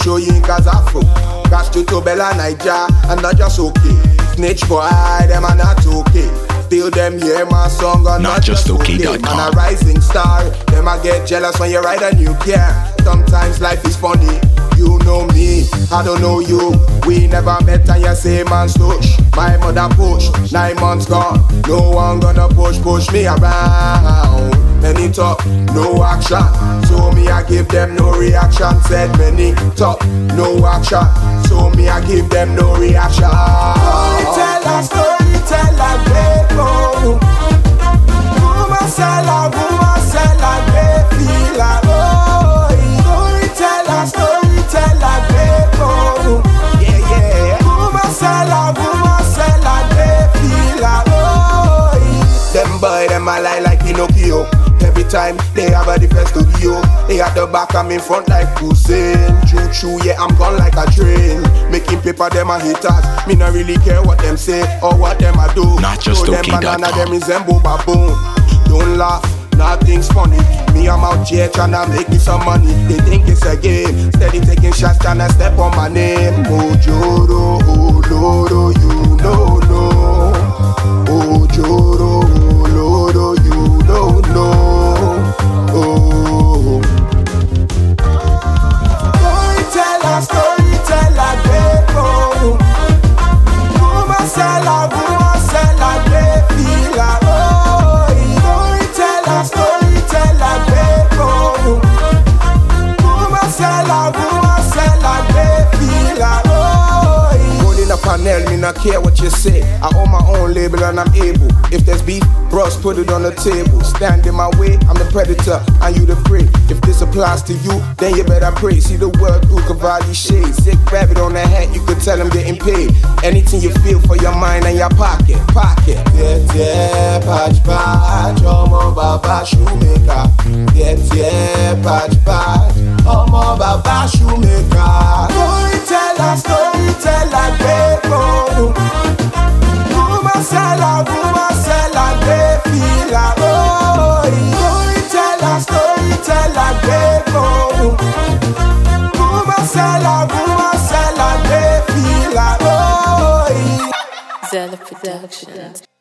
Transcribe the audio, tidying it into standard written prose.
show you in Kazafu. Cast you to Bella Niger, and not just okay. Snitch boy, them are not okay. Still them hear my song on not just okay. Man a rising star, them I get jealous when you ride a new car. Sometimes life is funny, you know me, I don't know you. We never met and you say man stush. My mother push, 9 months gone. No one gonna push me around. Many talk, no action. So me I give them no reaction. Said many talk, no action. So me I give them no reaction. Storyteller, storyteller, people. Woman seller, they feel like storyteller, storyteller, people. Yeah, yeah. Woman seller, they feel like them boy, them a lie like Pinocchio. Every time they have a different studio, they at the back, I'm in front like Hussein. Choo-choo, yeah, I'm gone like a train. Making paper, them a haters. Me not really care what them say or what them a do. Not just so okay. Them banana, them resemble baboon. Don't laugh, nothing's funny. Me, I'm out here trying to make me some money. They think it's a game. Steady taking shots, trying to step on my name. Ojoro, Oloro, you know, no. Ojoro, Oloro, you don't know. Oh. Storyteller, people. Woman seller, they feel like storyteller, people. Woman seller, they feel like holding a panel, me not care what you say. I own my own label and I'm able. If there's beef, bros, put it on the table. Stand in my way, I'm the predator and you the prey. If this applies to you, then you better pray. See the world through Cavalli shade. Sick rabbit on the hat, you could tell I'm getting paid. Anything you feel for your mind and your pocket. Yeah, patch, Omo Baba Shoemaker. Yeah, patch, Omo Baba Shoemaker. Storyteller, people. Woman seller, they feel like storyteller, people. Woman seller, they feel like Zella Productions.